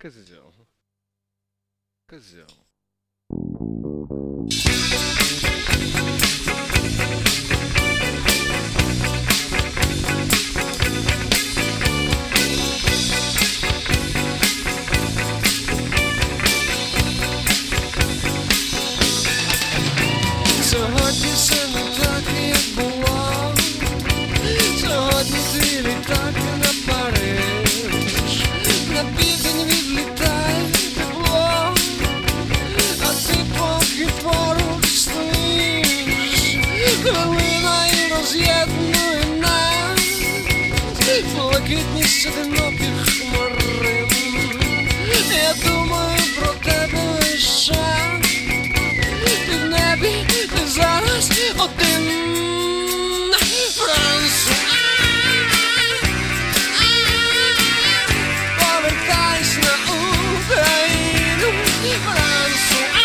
Козел. Козел. Сьогодні все не так, як було. Сьогодні твій літак на Париж. На південь відлітає тепло, а ти поки поруч стоїш. Хвилина і роз'єднує нас блакитність одиноких хмарин. Я думаю про тебе весь час. Ти в небі, ти зараз один. Франсуа, повертайся на Україну. Франсуа,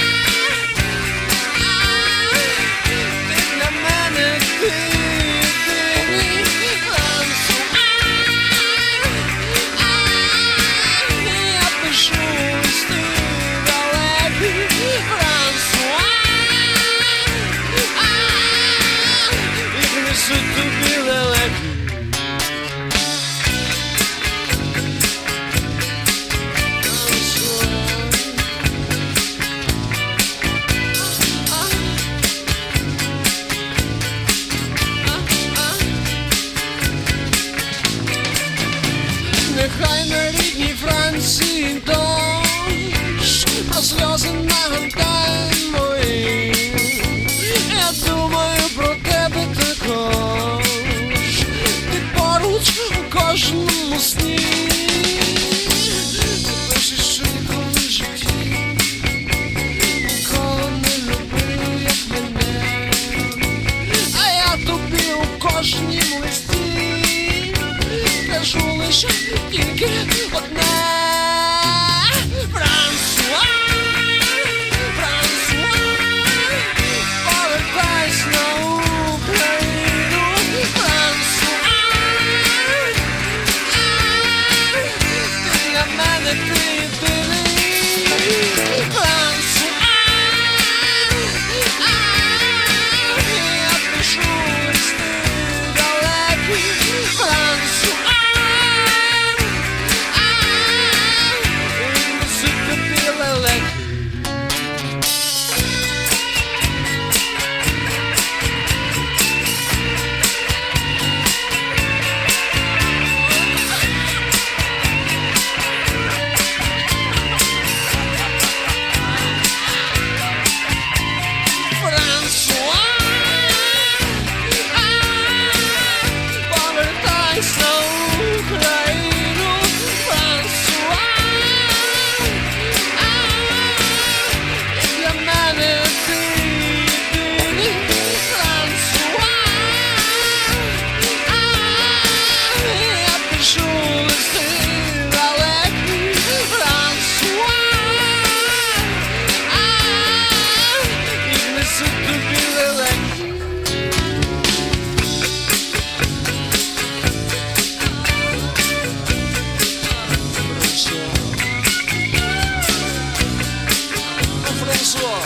ти для мене, ти єдиний. Франсуа, я пишу листи далекі. Франсуа, несу тобі лелеки. Нехай на рідній Франції дощ про сльози нагадає мої. Я думаю про тебе також. Ти поруч у кожному сні. Ти пишеш, що ніколи в житті ніколи не любив, як мене. А я тобі у кожнім листі кажу лише тільки одне. Франсуа, Франсуа, повертайся на Україну. Франсуа, ти для мене, ти єдиний. Франсуа, я пишу листи далекі. Франсуа, несу тобі лелеки. Франсуа, повертайся на Україну. Франсуа, для мене ти єдиний. Франсуа, я пишу листи далекі. Франсуа, і несу тобі лелеки. Франсуа,